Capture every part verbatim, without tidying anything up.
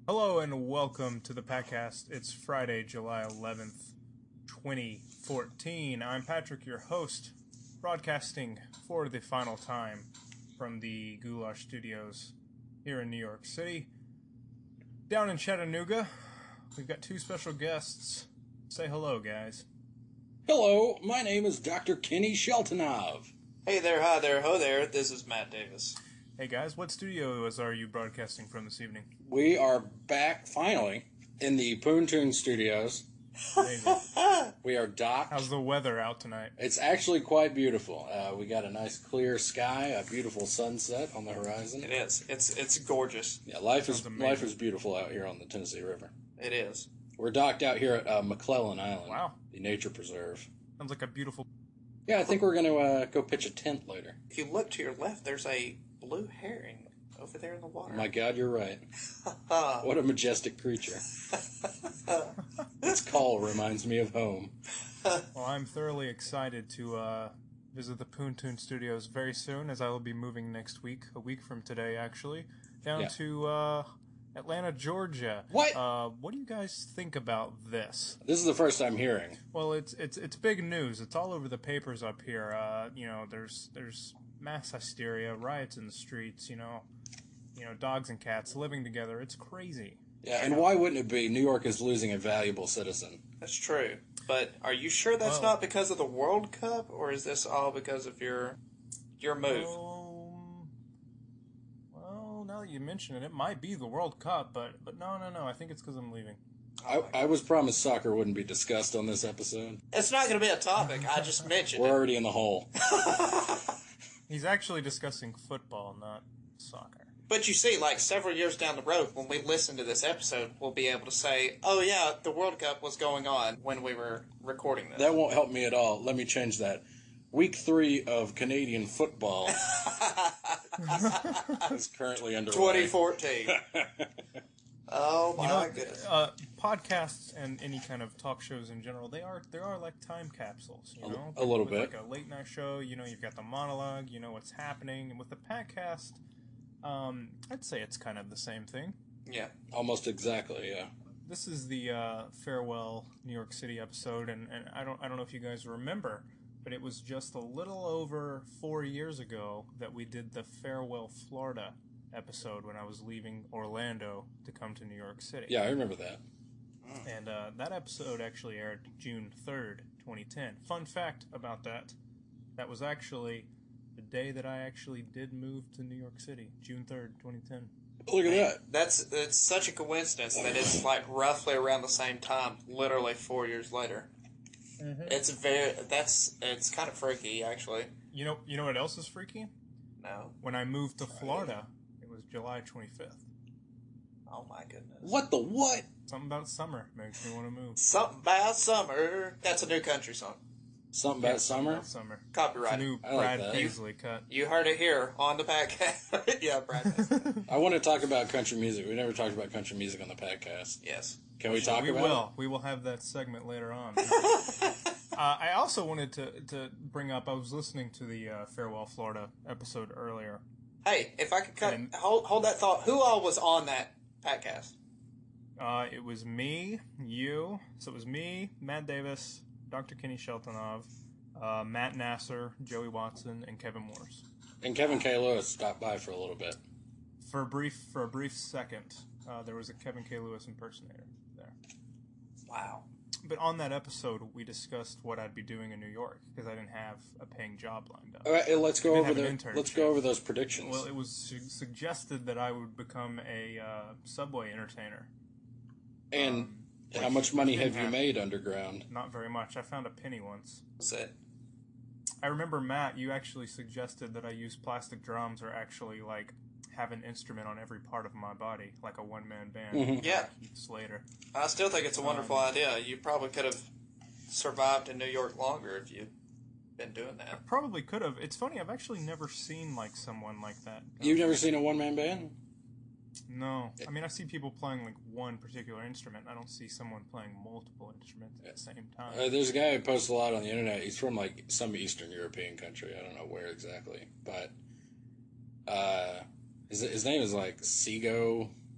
Hello and welcome to the podcast. It's Friday, July eleventh, twenty fourteen. I'm Patrick, your host, broadcasting for the final time from the Goulash Studios here in New York City. Down in Chattanooga, we've got two special guests. Say hello, guys. Hello, my name is Doctor Kenny Sheltonov. Hey there, hi there, ho there, this is Matt Davis. Hey guys, what studios are you broadcasting from this evening? We are back, finally, in the Poontoon Studios. Amazing. We are docked. How's the weather out tonight? It's actually quite beautiful. Uh, we got a nice clear sky, a beautiful sunset on the horizon. It is. It's it's gorgeous. Yeah, life Sounds is amazing. life is beautiful out here on the Tennessee River. It is. We're docked out here at uh, McClellan Island, Wow. the nature preserve. Sounds like a beautiful... Yeah, I think we're going to uh, go pitch a tent later. If you look to your left, there's a blue herring over there in the water. Oh my God, you're right. What a majestic creature. Its call reminds me of home. Well, I'm thoroughly excited to uh, visit the Poontoon Studios very soon, as I will be moving next week, a week from today, actually, down Yeah. to uh, Atlanta, Georgia. What? Uh, what do you guys think about this? This is the first time hearing. Well, it's it's it's big news. It's all over the papers up here. Uh, you know, there's there's mass hysteria, riots in the streets. You know, you know, dogs and cats living together. It's crazy. Yeah, and why wouldn't it be? New York is losing a valuable citizen. That's true. But are you sure that's Well- not because of the World Cup, or is this all because of your your move? Um, well, now that you mention it, it might be the World Cup, but but no, no, no. I think it's because I'm leaving. I, I was promised soccer wouldn't be discussed on this episode. It's not going to be a topic. I just mentioned We're it. already in the hole. He's actually discussing football, not soccer. But you see, like several years down the road, when we listen to this episode, we'll be able to say, "Oh yeah, the World Cup was going on when we were recording this." That won't help me at all. Let me change that. Week three of Canadian football is currently underway. twenty fourteen. Oh my You know, goodness. uh, podcasts and any kind of talk shows in general, they are they are like time capsules. You A- know, a little With bit. Like a late night show, you know, you've got the monologue, you know what's happening, and with the podcast, um, I'd say it's kind of the same thing. Yeah. Almost exactly, yeah. This is the uh, farewell New York City episode, and, and I don't I don't know if you guys remember, but it was just a little over four years ago that we did the farewell Florida episode when I was leaving Orlando to come to New York City. Yeah, I remember that. And uh, that episode actually aired June third, twenty ten. Fun fact about that, that was actually the day that I actually did move to New York City, June third, twenty ten. Look at that. That's it's such a coincidence that it's like roughly around the same time, literally four years later. Mm-hmm. It's very that's it's kind of freaky, actually. You know, you know what else is freaky? No, When I moved to Florida, it was July twenty-fifth. oh my goodness. What the what? Something about summer makes me want to move. Something about summer. That's a new country song. Something about Yeah, something summer? about summer. It's a Copyright. new I like Brad that. Paisley cut. You heard it here on the podcast. Yeah, Brad. I want to talk about country music. We never talked about country music on the podcast. Yes. Can we talk we about will. We will have that segment later on. uh, I also wanted to, to bring up, I was listening to the uh, Farewell Florida episode earlier. Hey, if I could cut And- hold hold that thought. Who all was on that podcast? Uh, it was me, you, so it was me, Matt Davis, Doctor Kenny Sheltonov, uh, Matt Nasser, Joey Watson, and Kevin Morse. it? And Kevin K. Lewis stopped by for a little bit. For a brief, for a brief second, uh, there was a Kevin K. Lewis impersonator there. Wow. But on that episode, we discussed what I'd be doing in New York because I didn't have a paying job lined up. All right, let's go We over didn't have the an let's internship. go over those predictions. Well, it was su- suggested that I would become a uh, subway entertainer. and um, how much money didn't have you have- made underground? Not very much. I found a penny once. That's it. I remember, Matt, you actually suggested that I use plastic drums or actually, like, have an instrument on every part of my body, like a one-man band. Mhm. Yeah. Keith Slater. I still think it's a wonderful Um, idea. You probably could have survived in New York longer if you'd been doing that. Probably could have. It's funny, I've actually never seen, like, someone like that. You've never seen a one man band? No. I mean, I see people playing, like, one particular instrument. I don't see someone playing multiple instruments at the same time. Uh, there's a guy who posts a lot on the internet. He's from like some Eastern European country. I don't know where exactly, but uh, his his name is like Sego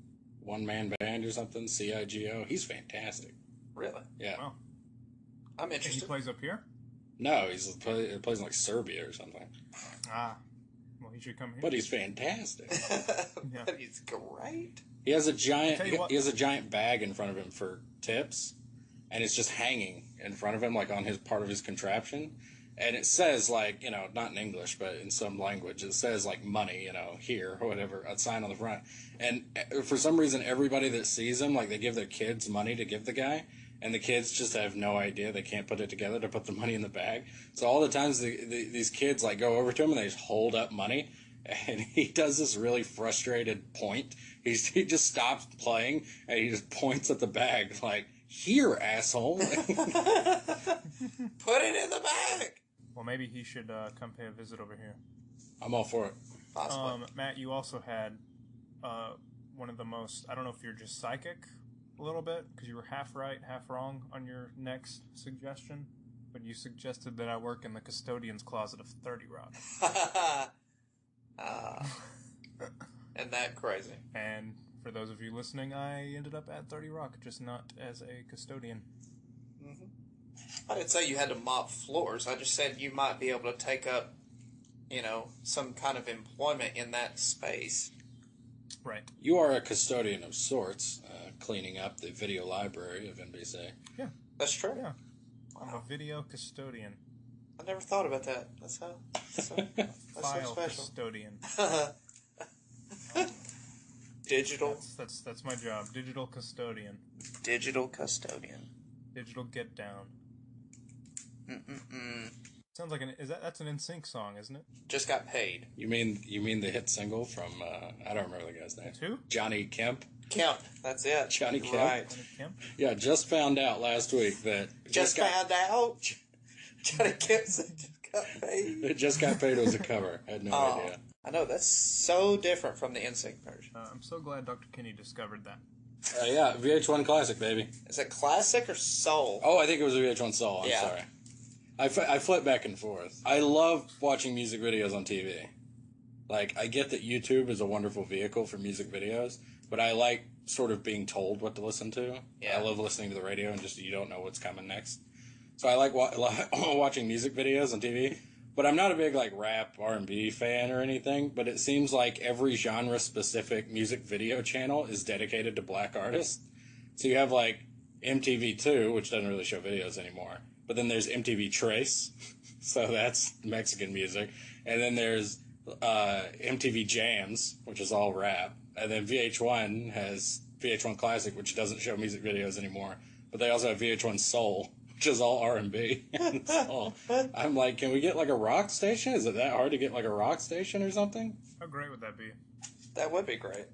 one man band or something. C I G O. He's fantastic. Really? Yeah. Wow. I'm And he interested. plays up here? No, he's play, he plays in like Serbia or something. Ah. Well, he should come here. But he's fantastic. Yeah. But he's great. He has a I'll giant. tell you He, what- he has a giant bag in front of him for tips, and it's just hanging in front of him, like on his part of his contraption. And it says, like, you know, not in English, but in some language, it says, like, money, you know, here, or whatever, a sign on the front. And uh, for some reason, everybody that sees him, like, they give their kids money to give the guy, and the kids just have no idea. They can't put it together to put the money in the bag. So all the times the, the, these kids, like, go over to him, and they just hold up money, and he does this really frustrated point. He's, he just stops playing, and he just points at the bag, like, here, asshole. Put it in the bag. Well, maybe he should uh, come pay a visit over here. I'm all for it. Possibly. Um, Matt, you also had uh, one of the most, I don't know if you're just psychic a little bit, because you were half right, half wrong on your next suggestion, but you suggested that I work in the custodian's closet of thirty Rock. uh, and that crazy. And for those of you listening, I ended up at thirty Rock, just not as a custodian. Mm-hmm. I didn't say you had to mop floors. I just said you might be able to take up, you know, some kind of employment in that space. Right. You are a custodian of sorts, uh, cleaning up the video library of N B C. Yeah. That's true. Yeah. I'm Wow. a video custodian. I never thought about that. That's how. That's so, that's File so special. custodian. Digital. That's, that's that's my job. Digital custodian. Digital custodian. Digital get down. Mm-mm-mm. Sounds like an is that that's an N Sync song, isn't it? Just got paid. You mean you mean the hit single from uh, I don't remember the guy's name. Who? Johnny Kemp. Kemp. That's it. Johnny You're Kemp? Right. Johnny Kemp? Yeah, just found out last week that Just got, found out. Johnny Kemp said just got paid. it just got paid as a cover. I had no Oh, idea. I know that's so different from the N Sync version. Uh, I'm so glad Doctor Kinney discovered that. Uh, yeah, V H one classic, baby. Is it classic or soul? Oh, I think it was a V H one Soul. I'm Yeah. sorry. I, f- I flip back and forth. I love watching music videos on T V. Like, I get that YouTube is a wonderful vehicle for music videos, but I like sort of being told what to listen to. Yeah. I love listening to the radio and just you don't know what's coming next. So I like wa- watching music videos on T V, but I'm not a big like rap R and B fan or anything, but it seems like every genre specific music video channel is dedicated to black artists. So you have like M T V two, which doesn't really show videos anymore, but then there's M T V Trace, so that's Mexican music, and then there's uh, M T V Jams, which is all rap, and then V H one has V H one Classic, which doesn't show music videos anymore, but they also have V H one Soul, which is all R and B. So I'm like, can we get like a rock station? Is it that hard to get like a rock station or something? How great would that be? That would be great.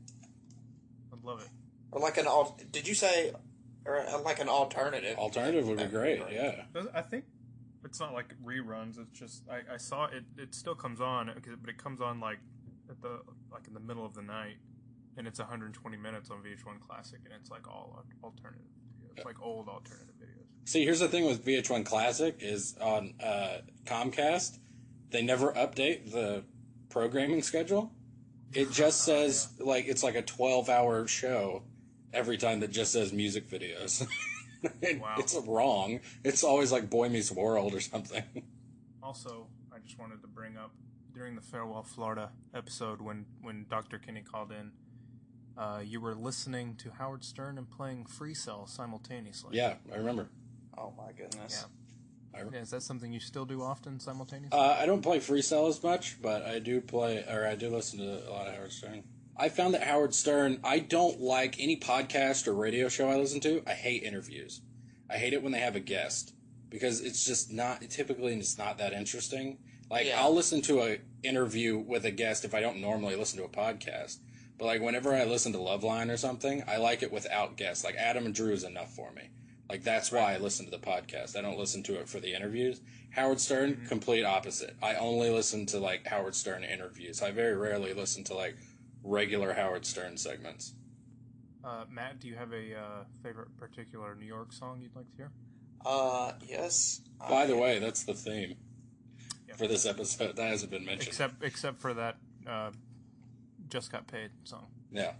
I'd love it. Or like an al- did you say or uh, like an alternative? Alternative would be That'd be great, great. yeah. Does- I think it's not like reruns. It's just I, I saw it. It still comes on, but it comes on like at the like in the middle of the night, and it's one hundred twenty minutes on V H one Classic, and it's like all al- alternative videos, like old alternative videos. See, here's the thing with V H one Classic is on uh, Comcast, they never update the programming schedule. It just says, like, it's like a twelve-hour show every time that just says music videos. And Wow. It's wrong. It's always like Boy Meets World or something. Also, I just wanted to bring up during the Farewell Florida episode when when Doctor Kinney called in, uh, you were listening to Howard Stern and playing Free Cell simultaneously. Yeah, I remember. Oh my goodness. Yeah. Yeah, is that something you still do often simultaneously? Uh, I don't play Freestyle as much, but I do play, or I do listen to a lot of Howard Stern. I found that Howard Stern, I don't like any podcast or radio show I listen to. I hate interviews. I hate it when they have a guest because it's just not, typically it's not that interesting. Like, Yeah. I'll listen to a interview with a guest if I don't normally listen to a podcast. But, like, whenever I listen to Loveline or something, I like it without guests. Like, Adam and Drew is enough for me. Like, that's why I listen to the podcast. I don't listen to it for the interviews. Howard Stern, Mm-hmm. complete opposite. I only listen to, like, Howard Stern interviews. I very rarely listen to, like, regular Howard Stern segments. Uh, Matt, do you have a uh, favorite particular New York song you'd like to hear? Uh, yes. By I- the way, that's the theme Yeah. for this episode. That hasn't been mentioned. Except except for that uh, Just Got Paid song. Yeah.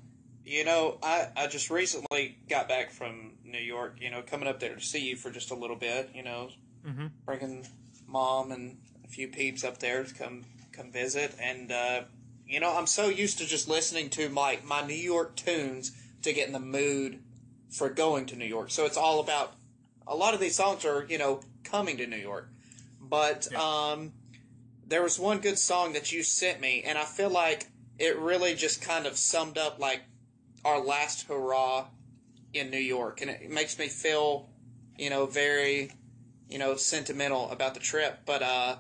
You know, I, I just recently got back from New York, you know, coming up there to see you for just a little bit, you know, Mm-hmm. bringing mom and a few peeps up there to come come visit. And, uh, you know, I'm so used to just listening to my, my New York tunes to get in the mood for going to New York. So it's all about, a lot of these songs are, you know, coming to New York. But Yeah. um, there was one good song that you sent me, and I feel like it really just kind of summed up, like, our last hurrah in New York. And it makes me feel, you know, very, you know, sentimental about the trip. But uh,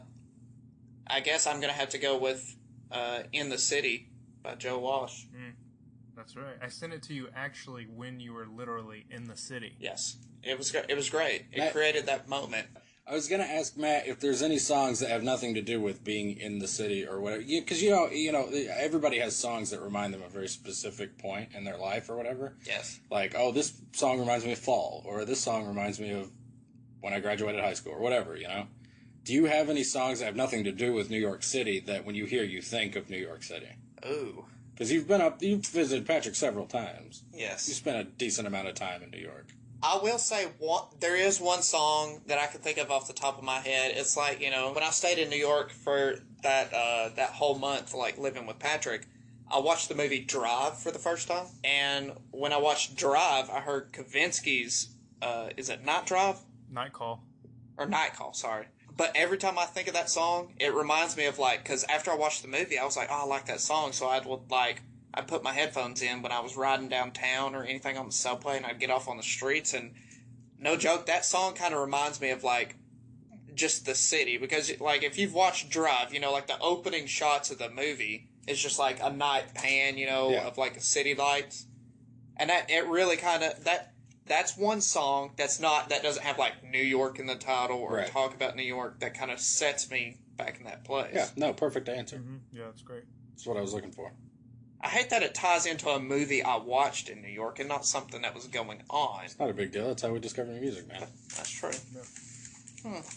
I guess I'm going to have to go with uh, In the City by Joe Walsh. Mm, that's right. I sent it to you actually when you were literally in the city. Yes. It was it was great. It That- created that moment. I was gonna ask Matt if there's any songs that have nothing to do with being in the city or whatever, because you know, you know, everybody has songs that remind them of a very specific point in their life or whatever. Yes. Like, oh, this song reminds me of fall, or this song reminds me of when I graduated high school, or whatever. You know, do you have any songs that have nothing to do with New York City that when you hear you think of New York City? Ooh. Because you've been up, you've visited Patrick several times. You Yes. spent a decent amount of time in New York. I will say one, there is one song that I can think of off the top of my head. It's like, you know, when I stayed in New York for that uh, that whole month, like living with Patrick, I watched the movie Drive for the first time. And when I watched Drive, I heard Kavinsky's, uh, is it Night Drive? Night Call. Or Night Call, sorry. But every time I think of that song, it reminds me of, like, because after I watched the movie, I was like, oh, I like that song. So I'd, like, I'd put my headphones in when I was riding downtown or anything on the subway, and I'd get off on the streets. And no joke, that song kind of reminds me of, like, just the city. Because, like, if you've watched Drive, you know, like, the opening shots of the movie is just, like, a night pan, you know, Yeah. of, like, city lights. And that, it really kind of, that... That's one song that's not, that doesn't have like New York in the title or Right. talk about New York, that kind of sets me back in that place. Yeah, no, perfect answer. Mm-hmm. Yeah, that's great. That's what I was looking for. I hate that it ties into a movie I watched in New York and not something that was going on. Not a big deal. That's how we discover new music, man. That's true. Yeah. Hmm.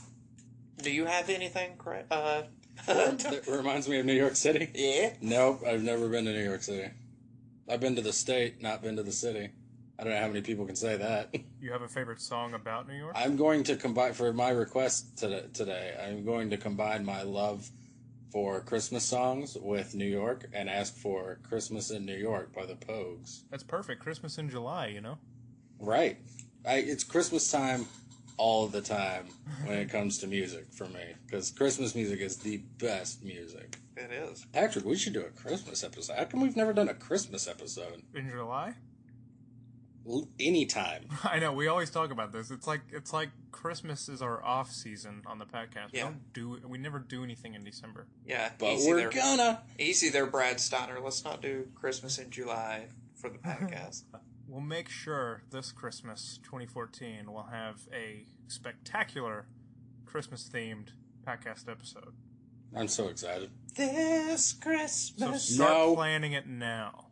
Do you have anything, Craig? Uh, That reminds me of New York City. yeah? Nope, I've never been to New York City. I've been to the state, not been to the city. I don't know how many people can say that. You have a favorite song about New York? I'm going to combine, for my request today, today, I'm going to combine my love for Christmas songs with New York and ask for Christmas in New York by the Pogues. That's perfect. Christmas in July, you know? Right. I, it's Christmas time all the time when it comes to music for me, because Christmas music is the best music. It is. Patrick, we should do a Christmas episode. How come we've never done a Christmas episode? In July? L- Anytime. I know, we always talk about this. It's like it's like Christmas is our off season on the podcast. We Yeah. don't do we never do anything in December. Yeah, But easy we're there. gonna. Easy there, Brad Steiner. Let's not do Christmas in July for the podcast. We'll make sure this Christmas twenty fourteen we'll have a spectacular Christmas themed podcast episode. I'm so excited. This So Christmas. start No. planning it now.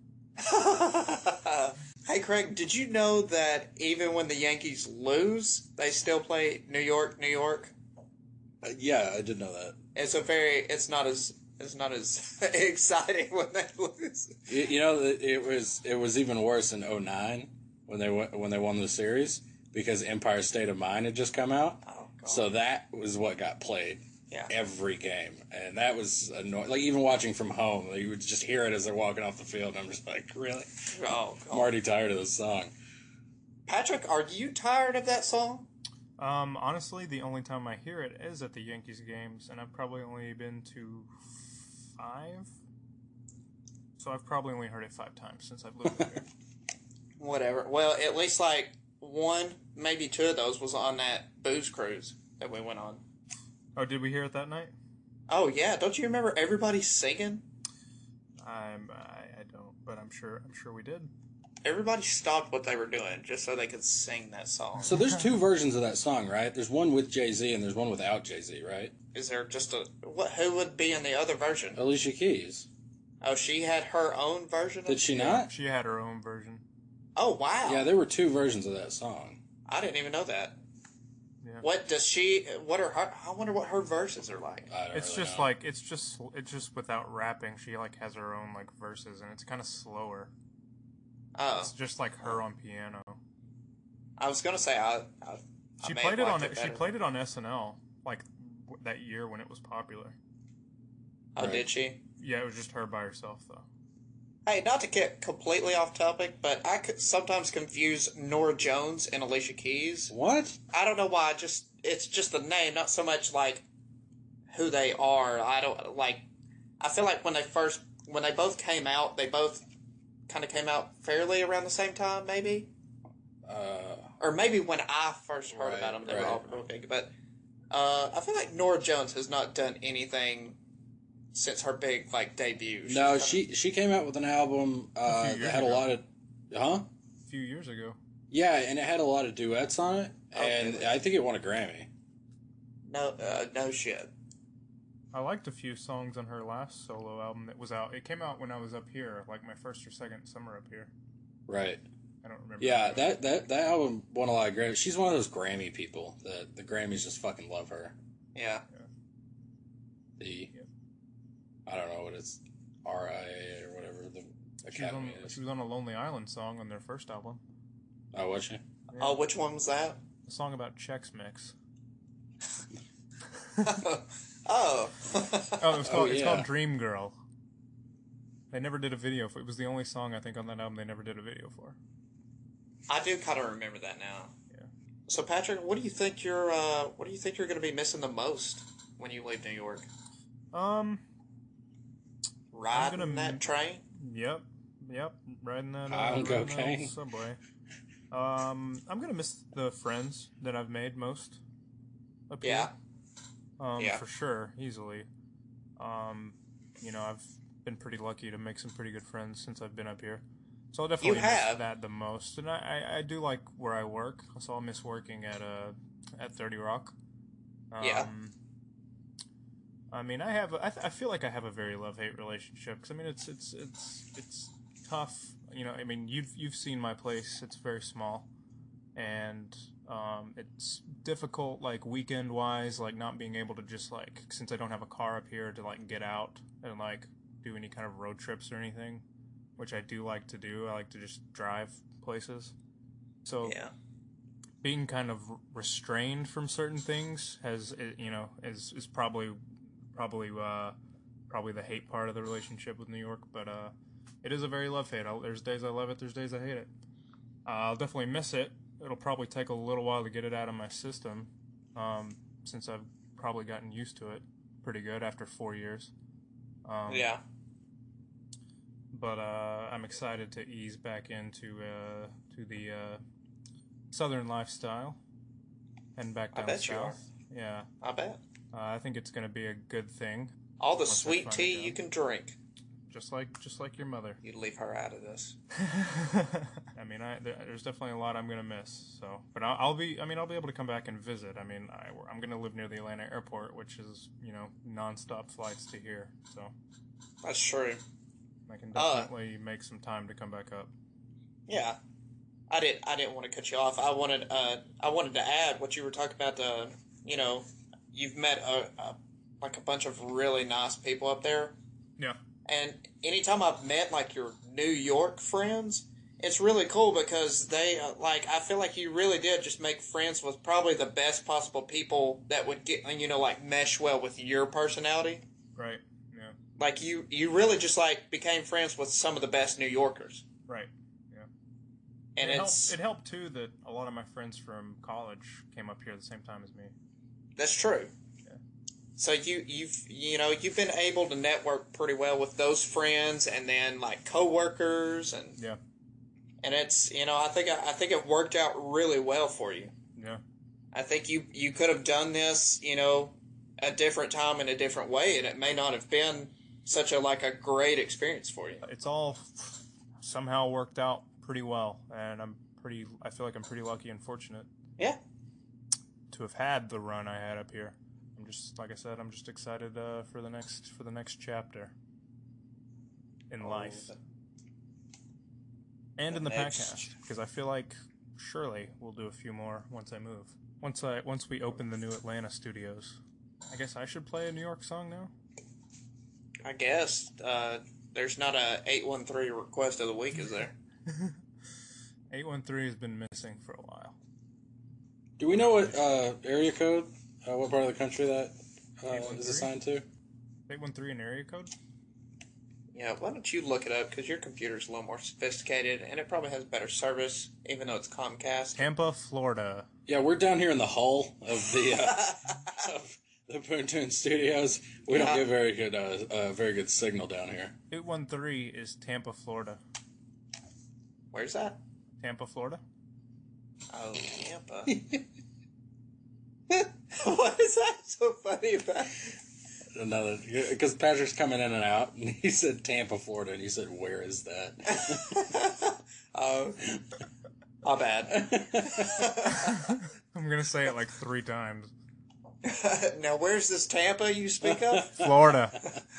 Hey, Craig, did you know that even when the Yankees lose, they still play New York, New York? Uh, yeah, I did know that. It's a very, it's not as, it's not as exciting when they lose. You, you know, it it was it was even worse in oh nine when they won- when they won the series because Empire State of Mind had just come out. Oh, God. So that was what got played Yeah. every game, and that was annoying. Like even watching from home, like, you would just hear it as they're walking off the field. And I'm just like, really? Oh, I'm God. already tired of this song. Patrick, are you tired of that song? Um, honestly, the only time I hear it is at the Yankees games, and I've probably only been to five. So I've probably only heard it five times since I've lived here. Whatever. Well, at least like one, maybe two of those was on that booze cruise that we went on. Oh, did we hear it that night? Oh, yeah. Don't you remember everybody singing? I'm, I, I don't, but I'm sure, I'm sure we did. Everybody stopped what they were doing just so they could sing that song. So there's two versions of that song, right? There's one with Jay-Z and there's one without Jay-Z, right? Is there just a what? Who would be in the other version? Alicia Keys. Oh, she had her own version. Did of she it? not? She had her own version. Oh wow! Yeah, there were two versions of that song. I didn't even know that. Yeah. What does she? What are her? I wonder what her verses are like. I don't It's really just know. like it's just it's just without rapping. She like has her own like verses, and it's kind of slower. Oh, It's just like her on piano. I was gonna say I. I She I may played have it on liked it. She better. played it on S N L like w- that year when it was popular. Oh, Right. did she? Yeah, it was just her by herself though. Hey, not to get completely off topic, but I could sometimes confuse Nora Jones and Alicia Keys. What? I don't know why. Just it's just the name, not so much like who they are. I don't like. I feel like when they first, when they both came out, they both kind of came out fairly around the same time, maybe, Uh, or maybe when I first heard Right, about them, they were right. all real big. But uh, I feel like Nora Jones has not done anything since her big like debut. She's no, kinda- she she came out with an album A uh, few that years had a ago. lot of, huh? A few years ago. Yeah, and it had a lot of duets on it, Oh, and really? I think it won a Grammy. no uh, no shit. I liked a few songs on her last solo album that was out. It came out when I was up here, like my first or second summer up here. Right. I don't remember. Yeah, that, that, that album won a lot of Grammys. She's one of those Grammy people that the Grammys just fucking love her. Yeah. The, Yep. I don't know what it's, R I A or whatever the She was, on, Academy is. she was on a Lonely Island song on their first album. Oh, was she? Yeah. Oh, which one was that? A song about Chex Mix. oh. Oh, it was called, Oh, it's yeah. called Dream Girl. They never did a video for it. was the only song I think on that album they never did a video for. I do kind of remember that now. Yeah. So Patrick, what do you think you're uh, what do you think you're going to be missing the most when you leave New York? Um, Riding gonna that m- train? Yep, yep, riding that, uh, High on riding that cocaine. old subway. Um, I'm gonna miss the friends that I've made most up Yeah. here. Um, Yeah. for sure, easily. Um, you know, I've been pretty lucky to make some pretty good friends since I've been up here. So I'll definitely miss have. that the most. And I, I, I do like where I work, so I'll miss working at uh at thirty Rock. Um, Yeah. I mean, I have. I, th- I feel like I have a very love hate relationship because I mean, it's it's it's it's tough. You know, I mean, you've you've seen my place. It's very small, and um, it's difficult, like weekend wise, like not being able to just like since I don't have a car up here to like get out and like do any kind of road trips or anything, which I do like to do. I like to just drive places. So Yeah. being kind of restrained from certain things has uh, you know is is probably probably uh probably the hate part of the relationship with New York, but uh it is a very love hate. There's days I love it, there's days I hate it. uh, I'll definitely miss it. It'll probably take a little while to get it out of my system, um since I've probably gotten used to it pretty good after four years. um, Yeah. but uh, I'm excited to ease back into uh, to the uh, southern lifestyle and back I down bet you are. south. Yeah, I bet. uh, I think it's going to be a good thing. All the Once I sweet find a tea job. you can drink. Just like just like your mother. You'd leave her out of this. I mean, I, there, there's definitely a lot I'm going to miss. So, but I'll, I'll be. I mean, I'll be able to come back and visit. I mean, I, I'm going to live near the Atlanta airport, which is you know nonstop flights to here. So That's true. I can Uh, definitely make some time to come back up. Yeah. I didn't. I didn't want to cut you off. I wanted. Uh, I wanted to add what you were talking about. The, you know, you've met a, a like a bunch of really nice people up there, Yeah. and anytime I've met like your New York friends, it's really cool because they uh, like. I feel like you really did just make friends with probably the best possible people that would get you know like mesh well with your personality. Right. Yeah. Like you, you really just like became friends with some of the best New Yorkers, Right. and it it's helped, it helped too that a lot of my friends from college came up here at the same time as me. that's true. Yeah. So you you've you know you've been able to network pretty well with those friends, and then like coworkers, and Yeah. and it's you know I think I think it worked out really well for you. Yeah. I think you you could have done this you know a different time in a different way, and it may not have been such a like a great experience for you. It's all somehow worked out pretty well, and I'm pretty. I feel like I'm pretty lucky and fortunate Yeah. to have had the run I had up here. I'm just like I said. I'm just excited uh, for the next for the next chapter in life and in the next- podcast, because I feel like surely we'll do a few more once I move. Once I once we open the new Atlanta studios. I guess I should play a New York song now. I guess uh, there's not a eight one three request of the week, is there? eight one three has been missing for a while. Do we know what uh, area code, uh, what part of the country that uh, is assigned to? eight one three an area code? Yeah, why don't you look it up, because your computer's a little more sophisticated, and it probably has better service, even though it's Comcast. Tampa, Florida. Yeah, we're down here in the hull of the uh, of the Boontoon Studios. We Yeah. don't get very good, uh, uh, very good signal down here. eight one three is Tampa, Florida. Where's that? Tampa, Florida? Oh, Tampa. What is that so funny about? Another, because Patrick's coming in and out, and he said Tampa, Florida, and you said, "Where is that?" Oh, my bad. I'm going to say it like three times. Now, where's this Tampa you speak of? Florida.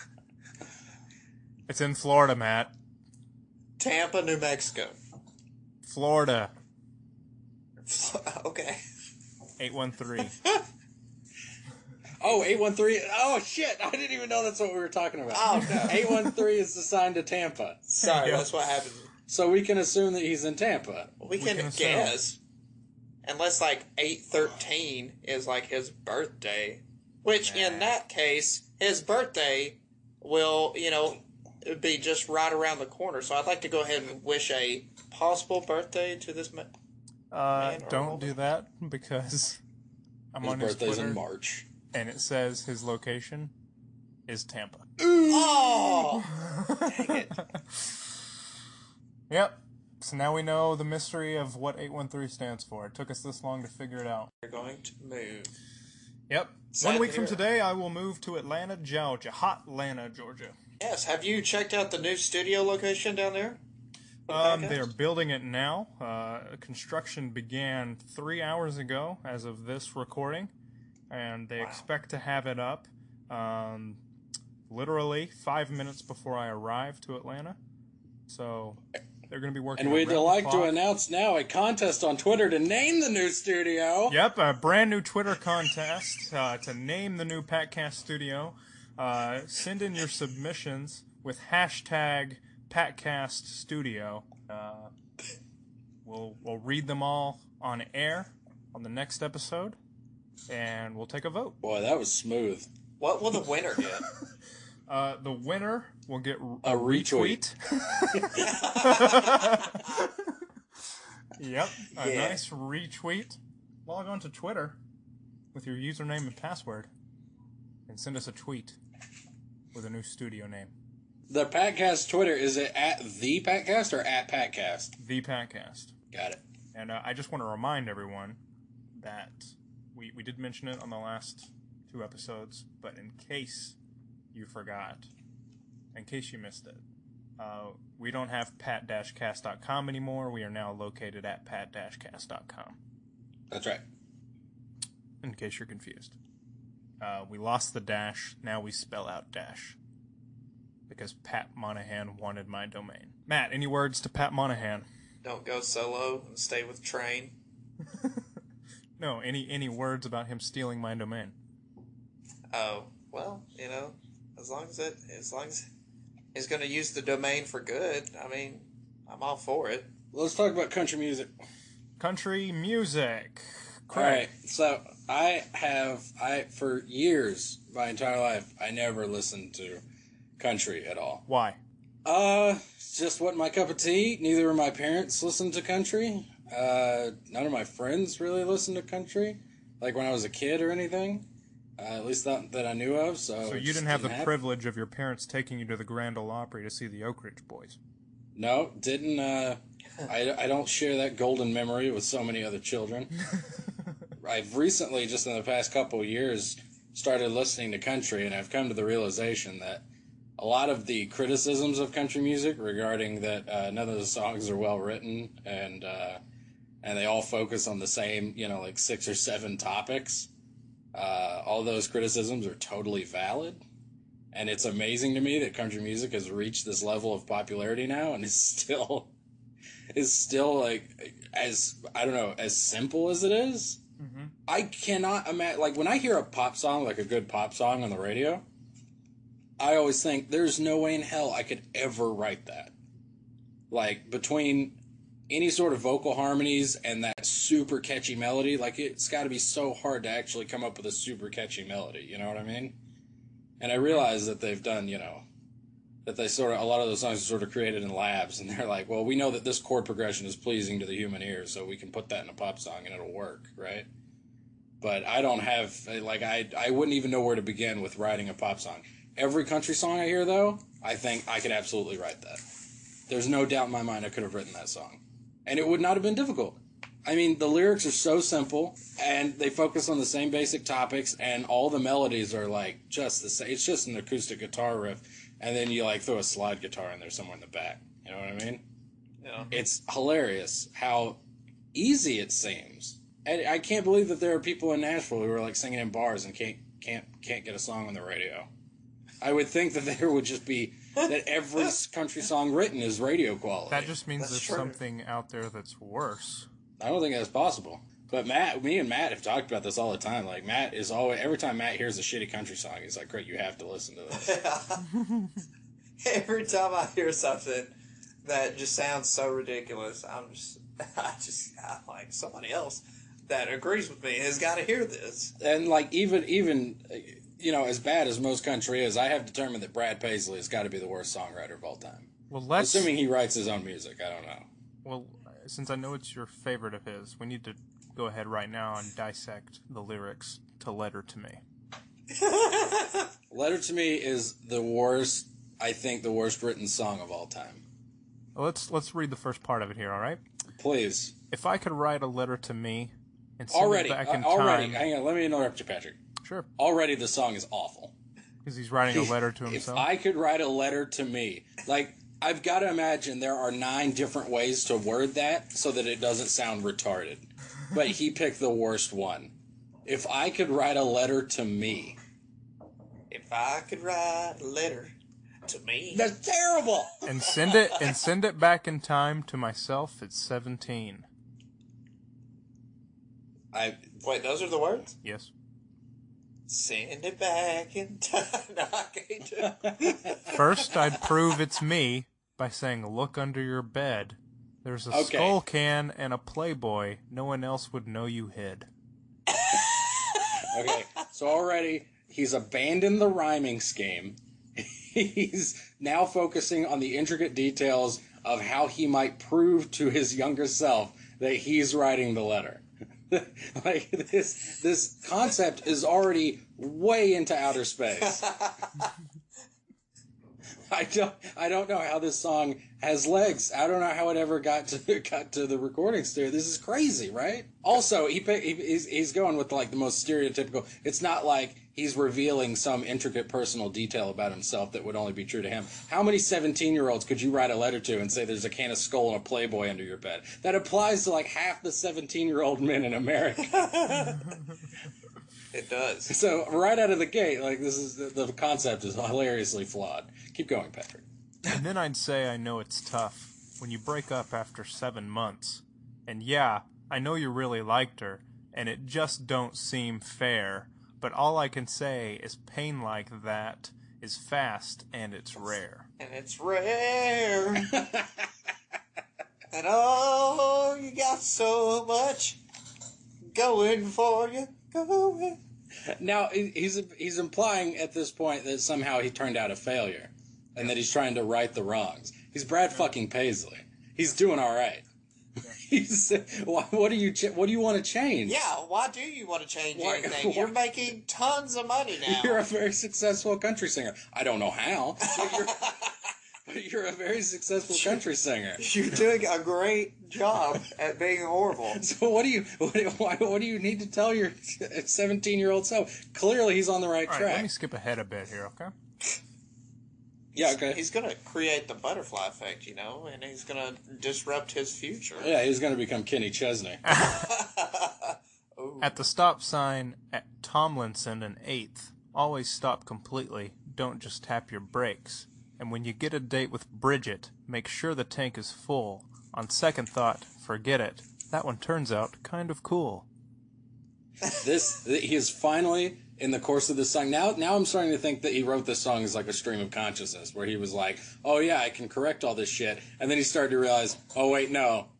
It's in Florida, Matt. Tampa, New Mexico. Florida. Okay. eight one three. Oh, eight one three. Oh, shit. I didn't even know that's what we were talking about. Oh, no. eight one three is assigned to Tampa. Sorry, Yeah. that's what happened. So we can assume that he's in Tampa. We can, can assume. guess. Unless, like, eight thirteen is, like, his birthday. Which, in Nah. that case, his birthday will, you know, be just right around the corner. So I'd like to go ahead and wish a possible birthday to this man. Uh, Man or don't woman? do that because I'm His on his birthday's Twitter in March. and it says his location is Tampa. Oh! Dang it. Yep. So now we know the mystery of what eight one three stands for. It took us this long to figure it out. You're going to move. Yep. Sad One to week from hear. today, I will move to Atlanta, Georgia. Hot Atlanta, Georgia. Yes, have you checked out the new studio location down there? For the Um, podcast? they are building it now. Uh, construction began three hours ago as of this recording, and they Wow. expect to have it up um, literally five minutes before I arrive to Atlanta. So they're going to be working. And we'd around the like to clock. announce now a contest on Twitter to name the new studio. Yep, a brand new Twitter contest uh, to name the new Patcast studio. Uh, send in your submissions with hashtag Patcast Studio. Uh, we'll we'll read them all on air on the next episode, and we'll take a vote. Boy, that was smooth. What will the winner get? Uh, the winner will get A retweet. Yep, a Yeah. nice retweet. Log on to Twitter with your username and password, and send us a tweet with a new studio name. The Patcast Twitter, is it at the Patcast or at Patcast? The Patcast. Got it. And uh, I just want to remind everyone that we, we did mention it on the last two episodes, but in case you forgot, in case you missed it, uh, we don't have pat dash cast dot com anymore. We are now located at pat dash cast dot com, That's right. in case you're confused. Uh, we lost the dash, now we spell out dash. Because Pat Monahan wanted my domain. Matt, any words to Pat Monahan? Don't go solo and stay with Train. No, any any words about him stealing my domain? Oh, well, you know, as long as it, as long as he's going to use the domain for good, I mean, I'm all for it. Let's talk about country music. Country music. All right. So I have, I for years, my entire life, I never listened to country at all. Why? Uh, it's just wasn't my cup of tea. Neither of my parents listened to country. Uh, none of my friends really listened to country, like when I was a kid or anything. Uh, at least not that I knew of. So, So it you just didn't have the happen. privilege of your parents taking you to the Grand Ole Opry to see the Oak Ridge Boys. No, didn't. Uh, I I don't share that golden memory with so many other children. I've recently, just in the past couple of years, started listening to country, and I've come to the realization that a lot of the criticisms of country music regarding that uh, none of the songs are well written and uh, and they all focus on the same, you know, like six or seven topics. Uh, all those criticisms are totally valid, and it's amazing to me that country music has reached this level of popularity now and is still is still like as I don't know as simple as it is. Mm-hmm. I cannot imagine, like, when I hear a pop song, like a good pop song on the radio, I always think, there's no way in hell I could ever write that. Like, between any sort of vocal harmonies and that super catchy melody, like it's got to be so hard to actually come up with a super catchy melody. You know what I mean? And I realize that they've done, you know, that they sort of, a lot of those songs are sort of created in labs, and they're like, well, we know that this chord progression is pleasing to the human ear, so we can put that in a pop song and it'll work, right? But I don't have, like, I, I wouldn't even know where to begin with writing a pop song. Every country song I hear, though, I think I could absolutely write that. There's no doubt in my mind I could have written that song. And it would not have been difficult. I mean, the lyrics are so simple, and they focus on the same basic topics, and all the melodies are, like, just the same. It's just an acoustic guitar riff, and then you, like, throw a slide guitar in there somewhere in the back. You know what I mean? Yeah. It's hilarious how easy it seems. And I can't believe that there are people in Nashville who are, like, singing in bars and can't can't can't get a song on the radio. I would think that there would just be, that every country song written is radio quality. That just means That's there's true. something out there that's worse. I don't think that's possible. But Matt, me and Matt have talked about this all the time. Like, Matt is always, every time Matt hears a shitty country song, he's like, great, you have to listen to this. Every time I hear something that just sounds so ridiculous, I'm just, I just, I'm like, somebody else that agrees with me has got to hear this. And, like, even, even, you know, as bad as most country is, I have determined that Brad Paisley has got to be the worst songwriter of all time. Well, let's. Assuming he writes his own music, I don't know. Well, since I know it's your favorite of his, we need to go ahead right now and dissect the lyrics to Letter to Me. Letter to Me is the worst, I think, the worst written song of all time. Well, let's let's read the first part of it here, all right? Please. If I could write a letter to me and send Already, it back uh, in already, time. hang on, let me interrupt you, Patrick. Sure, Already the song is awful. because he's writing a letter to If himself. I could write a letter to me, like, I've got to imagine there are nine different ways to word that so that it doesn't sound retarded. But he picked the worst one. If I could write a letter to me. If I could write a letter to me. That's terrible! and send it and send it back in time to myself at seventeen. I Wait, those are the words? Yes. Send it back in time. No, I can't do it. First, I'd prove it's me by saying, "Look under your bed. There's a Okay. skull can and a Playboy. No one else would know you hid." Okay, so already he's abandoned the rhyming scheme. He's now focusing on the intricate details of how he might prove to his younger self that he's writing the letter. Like, this this concept is already way into outer space. I don't I don't know how this song has legs. I don't know how it ever got to got to the recording studio. This is crazy, right? Also, he, pick, he he's he's going with like the most stereotypical. It's not like he's revealing some intricate personal detail about himself that would only be true to him. How many seventeen-year-olds could you write a letter to and say there's a can of Skull and a Playboy under your bed? That applies to like half the seventeen-year-old men in America. It does. So right out of the gate, like this is the, the concept is hilariously flawed. Keep going, Patrick. And then I'd say I know it's tough when you break up after seven months. And yeah, I know you really liked her, and it just don't seem fair. But all I can say is pain like that is fast and it's rare. And it's rare. And oh, you got so much going for you. Going. Now he- he's he's implying at this point that somehow he turned out a failure, and that he's trying to right the wrongs. He's Brad fucking Paisley. He's doing all right. He's why- what do you ch- what do you want to change? Yeah, why do you want to change Why- anything? why- You're making tons of money now. You're a very successful country singer. I don't know how, but you're, but you're a very successful country singer. You're doing a great job at being horrible. So what do you what, do- why, what do you need to tell your seventeen-year-old self? Clearly, he's on the right All right, track. let me skip ahead a bit here, okay? Yeah, okay. He's going to create the butterfly effect, you know, and he's going to disrupt his future. Yeah, he's going to become Kenny Chesney. Ooh. At the stop sign at Tomlinson and eighth, always stop completely. Don't just tap your brakes. And when you get a date with Bridget, make sure the tank is full. On second thought, forget it. That one turns out kind of cool. This he is finally in the course of this song. Now, now I'm starting to think that he wrote this song as like a stream of consciousness, where he was like, "Oh yeah, I can correct all this shit," and then he started to realize, "Oh wait, no,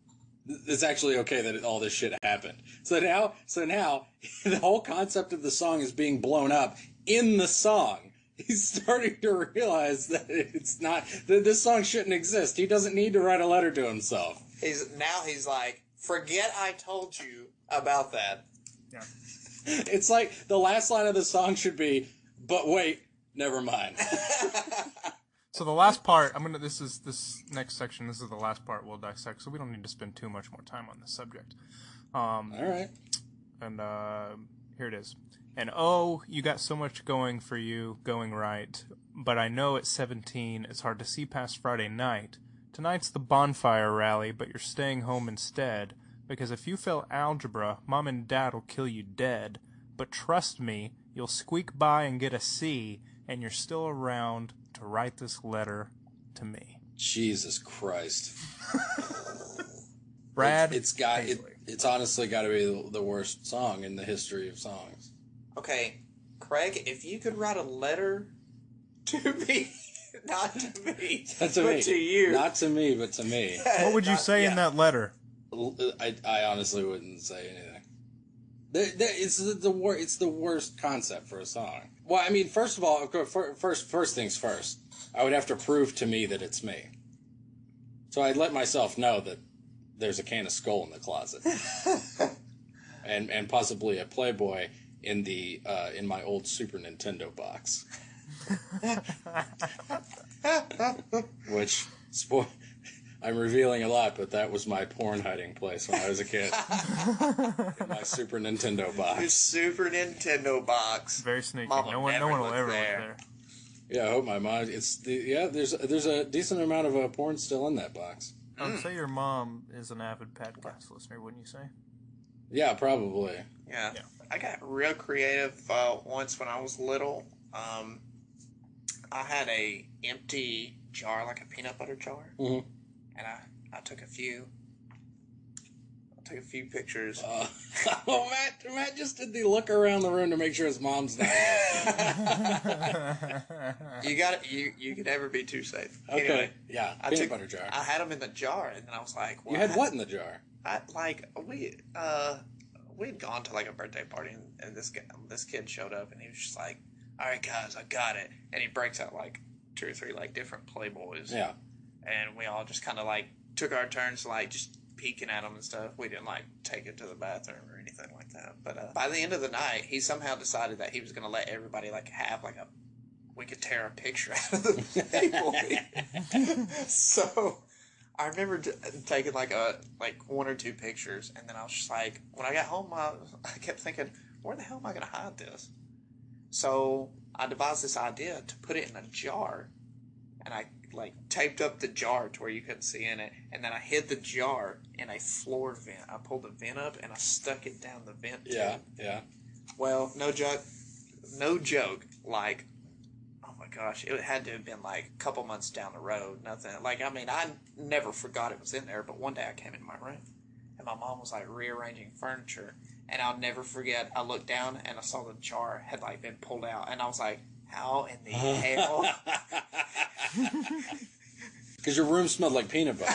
it's actually okay that all this shit happened. So now, so now, the whole concept of the song is being blown up in the song. He's starting to realize that it's not, that this song shouldn't exist. He doesn't need to write a letter to himself. He's now he's like, forget I told you about that. Yeah. It's like the last line of the song should be, but wait, never mind. So the last part, I'm gonna. This is this next section. This is the last part we'll dissect. So we don't need to spend too much more time on this subject. Um, All right. And uh, here it is. And oh, you got so much going for you, going right. But I know at seventeen, it's hard to see past Friday night. Tonight's the bonfire rally, but you're staying home instead. Because if you fail algebra, Mom and Dad'll kill you dead. But trust me, you'll squeak by and get a C, and you're still around to write this letter to me. Jesus Christ. Brad It's, it's got. It, Paisley. it's honestly got to be the, the worst song in the history of songs. Okay, Craig, if you could write a letter to me, not to me, Not to but me. to you. Not to me, but to me. What would you Not- say yeah. in that letter? I, I honestly wouldn't say anything. The, the, it's the, the wor- It's the worst concept for a song. Well, I mean, first of all, of course, fir- first first things first. I would have to prove to me that it's me. So I'd let myself know that there's a can of Skull in the closet, and and possibly a Playboy in the uh, in my old Super Nintendo box, which spoil. I'm revealing a lot, but that was my porn hiding place when I was a kid. In my Super Nintendo Your box. Super Nintendo box. Very sneaky. Mama no one, no never one will looked ever there. look Yeah, I hope my mom. It's the yeah. There's there's a decent amount of uh, porn still in that box. there. I would say your mom is an avid podcast listener, wouldn't you say? Yeah, probably. Yeah. Yeah. I got real creative uh, once when I was little. Um, I had a empty jar, like a peanut butter jar, Mhm. and I, I took a few. I took a few pictures. Uh, oh, Matt, Matt just did the look around the room to make sure his mom's not here. You got it. You you could never be too safe. Okay. Anyway, Yeah, I peanut took- butter jar. I had them in the jar, and then I was like, well, you had I- what in the jar? I like we uh we had gone to like a birthday party, and, and this guy, this kid showed up, and he was just like, "All right, guys, I got it," and he breaks out like two or three like different Playboys, Yeah. and we all just kind of like took our turns like just peeking at them and stuff. We didn't like take it to the bathroom or anything like that. But uh, by the end of the night, he somehow decided that he was going to let everybody like have like a we could tear a picture out of the Playboy. So I remember t- taking like a like one or two pictures, and then I was just like, when I got home, I, I kept thinking, where the hell am I going to hide this? So I devised this idea to put it in a jar, and I like taped up the jar to where you couldn't see in it, and then I hid the jar in a floor vent. I pulled the vent up and I stuck it down the vent tube. Yeah, yeah. Well, no joke, no joke. Like, oh my gosh, it had to have been like a couple months down the road. Nothing. Like, I mean, I never forgot it was in there. But one day I came in my room, and my mom was like rearranging furniture, and I'll never forget. I looked down and I saw the jar had like been pulled out, and I was like, how in the hell? Because your room smelled like peanut butter.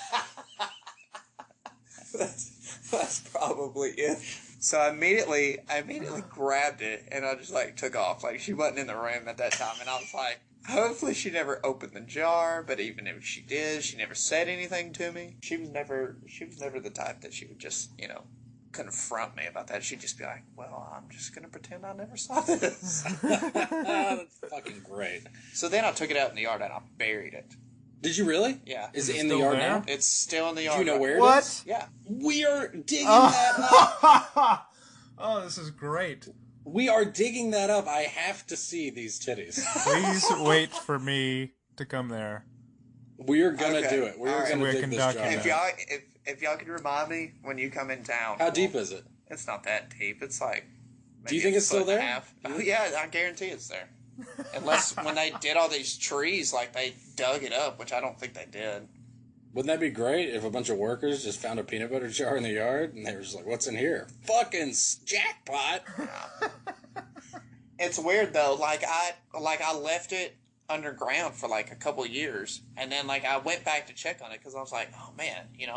that's, that's probably it. So I immediately, I immediately grabbed it, and I just like took off. Like, she wasn't in the room at that time, and I was like, hopefully she never opened the jar. But even if she did, she never said anything to me. She was never, she was never the type that she would just, you know, confront me about that. She'd just be like, well, I'm just gonna pretend I never saw this. That's fucking great. So then I took it out in the yard and I buried it. Did you really? Yeah. Is, Is it it in the still yard there? now? It's still in the Do yard. you know right where What? it is? Yeah. We are digging that up. Oh. Oh, this is great. We are digging that up. I have to see these titties. Please wait for me to come there. We're gonna Okay. do it. We're All right. gonna We dig can this document jar If up. y'all, if if y'all could remind me when you come in town. How deep is it? It's not that deep. It's like. Do you maybe think a it's still foot and a there? half. Oh yeah, I guarantee it's there. Unless when they did all these trees, like they dug it up, which I don't think they did. Wouldn't that be great if a bunch of workers just found a peanut butter jar in the yard and they were just like, "What's in here? Fucking s- jackpot!" It's weird though. Like I like I left it underground for like a couple years, and then like I went back to check on it because I was like, oh man, you know,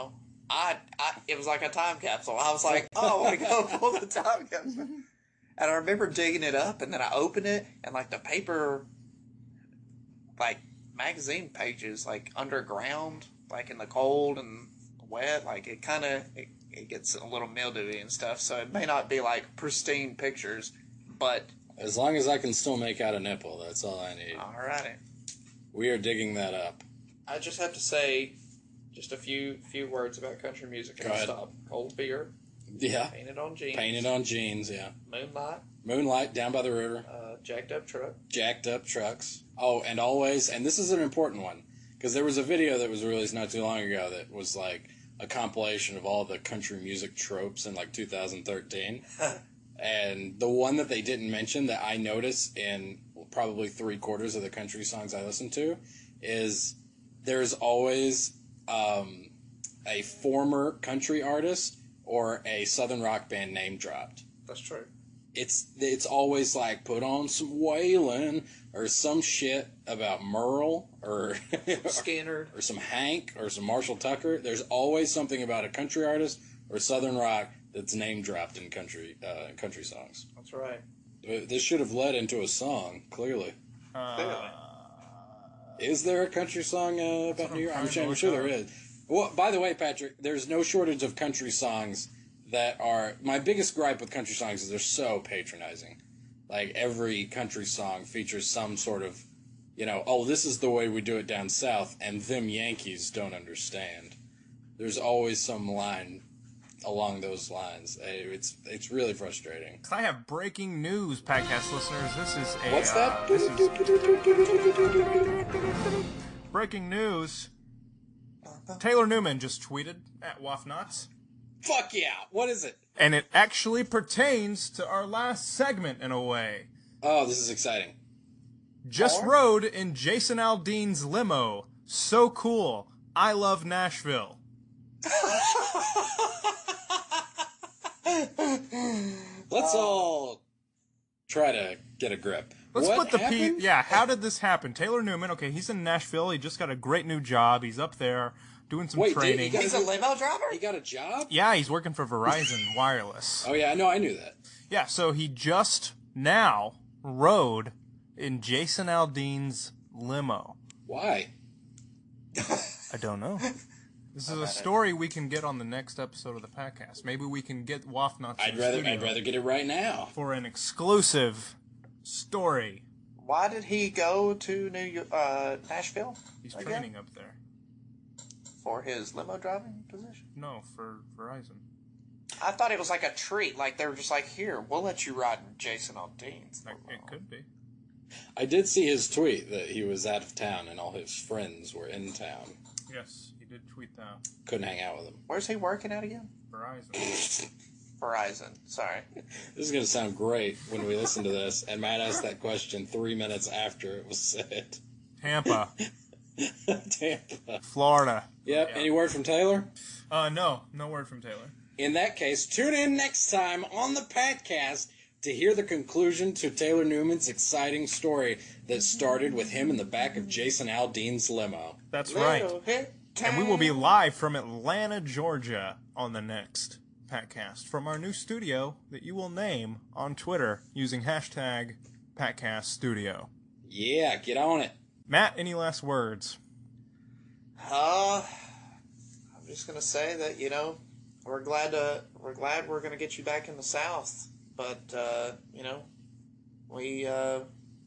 I, I, it was like a time capsule. I was like, oh, I want to go pull the time capsule. And I remember digging it up, and then I opened it, and like the paper, like magazine pages, like underground, like in the cold and wet, like it kind of it, it gets a little mildewy and stuff. So it may not be like pristine pictures, but As long as I can still make out a nipple, that's all I need. alrighty. We are digging that up. I just have to say, just a few few words about country music and Go I'll ahead. stop. Cold beer, Yeah. painted on jeans, Painted on jeans, yeah. moonlight, Moonlight, down by the river. uh, jacked up truck. Jacked up trucks. Oh, and always, and this is an important one, because there was a video that was released not too long ago that was like a compilation of all the country music tropes in like two thousand thirteen. And the one that they didn't mention that I notice in probably three quarters of the country songs I listen to is there's always um, a former country artist or a southern rock band name dropped. That's true. It's it's always like put on some Waylon or some shit about Merle or Skinner. or some Hank or some Marshall Tucker. There's always something about a country artist or southern rock that's name dropped in country uh, country songs. That's right. This should have led into a song. Clearly, Uh, is there a country song uh, about New York? I'm trying to sure, I'm look sure there up. is. Well, by the way, Patrick, there's no shortage of country songs that are. My biggest gripe with country songs is they're so patronizing. Like every country song features some sort of, you know, oh, this is the way we do it down south, and them Yankees don't understand. There's always some line along those lines. It's it's really frustrating. I have breaking news, podcast listeners. This is a What's uh, that? this is breaking news. Taylor Newman just tweeted at Wafnots, Fuck yeah! What is it? and it actually pertains to our last segment in a way. Oh, this is exciting. Just Or- rode in Jason Aldean's limo. So cool. I love Nashville. Let's all try to get a grip. Let's what put the P. happened? Yeah, how did this happen? Taylor Newman, okay, he's in Nashville. He just got a great new job. He's up there doing some Wait, did he training. get- He's a limo driver? He got a job? Yeah, he's working for Verizon Wireless. Oh yeah, I know. I knew that. Yeah, so he just now rode in Jason Aldean's limo. Why? I don't know. This is a story we can get on the next episode of the podcast. Maybe we can get Wafnots in I'd the rather studio I'd rather get it right now. for an exclusive story. Why did he go to New York, uh, Nashville He's Again? training up there. for his limo driving position? No, for Verizon. I thought it was like a treat. Like they were just like, here, we'll let you ride in Jason Aldean's Like, limo. it could be. I did see his tweet that he was out of town and all his friends were in town. Yes, he did tweet that. Couldn't hang out with him. Where's he working at again? Verizon. Verizon. Sorry. This is going to sound great when we listen to this, and Matt asked that question three minutes after it was said. Tampa, Tampa. Florida. Yep. Yeah. Any word from Taylor? Uh, no, no word from Taylor. In that case, tune in next time on the podcast to hear the conclusion to Taylor Newman's exciting story that started with him in the back of Jason Aldean's limo. That's right. Little hit And we will be time. live from Atlanta, Georgia on the next Patcast from our new studio that you will name on Twitter using hashtag PatcastStudio. Yeah, get on it. Matt, any last words? Uh, I'm just gonna say that you know we're glad to we're glad we're gonna get you back in the South, but uh, you know we uh,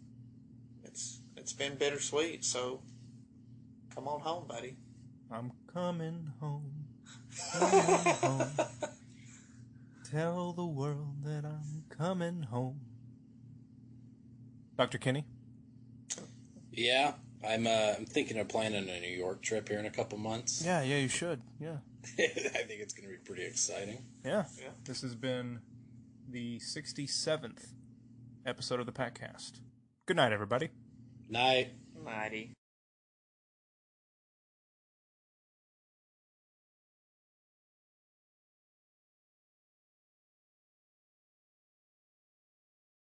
it's it's been bittersweet. So come on home, buddy. I'm coming home. Coming home. Tell the world that I'm coming home. Doctor Kinney? Yeah, I'm. Uh, I'm thinking of planning a New York trip here in a couple months. Yeah, yeah, you should. Yeah. I think it's going to be pretty exciting. Yeah. Yeah. This has been the sixty-seventh episode of the Patcast. Good night, everybody. Night. Mighty.